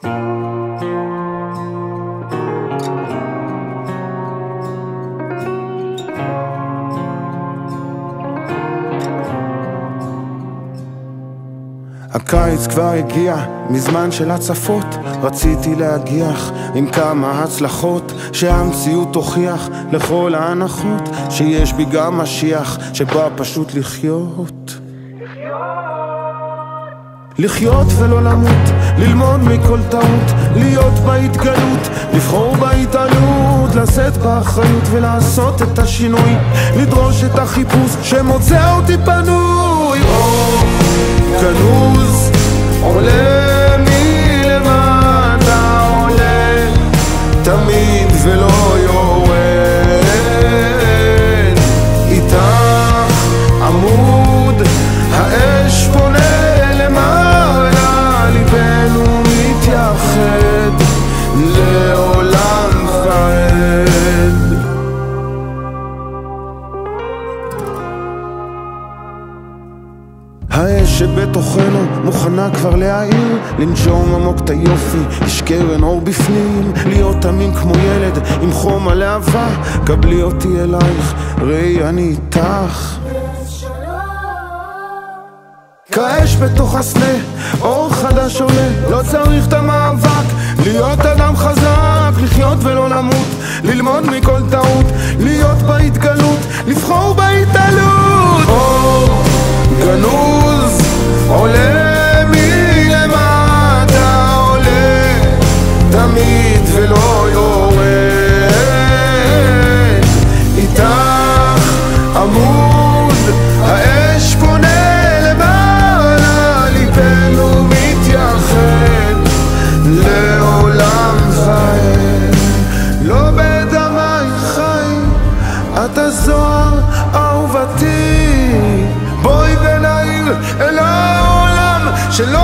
הקיץ כבר הגיע מזמן של הצפות, רציתי להגיח עם כמה הצלחות, שהמציאות תוכיח לכל ההנחות שיש בי גם משיח שבא פשוט לחיות ולא למות, ללמוד מכל טעות, להיות בהתגלות, לבחור בהתעלות, לשאת באחריות ולעשות את השינוי, לדרוש את החיפוש שמוצא אותי פנוי. גנוז עולה מלמטה, עולה תמיד ולא יורד, איתך עמוד האש פונה למעלה, ליבנו מתייחד לעולם ועד. האש שבתוכנו מוכנה כבר להעיר, לנשום עמוק את היופי, יש קרן אור בפנים, להיות אמין כמו ילד עם חום הלהבה, קבלי אותי אלייך, ראי אני איתך. כאש בתוך הסנה, אור חדש עולה, לא צריך את המאבק, להיות אדם חזק, לחיות ולא למות, ללמוד מכל טעות, להיות בהתגלות, לבחור בהתעלות. אור גנוז עולה מלמטה, עולה תמיד ולא יורד, איתך עמוד האש פונה למעלה, ליבנו מתייחד לעולם ועד. לא בדמי חי, את הזוהר אהובתי, בואי ונעיר אל העולם שלא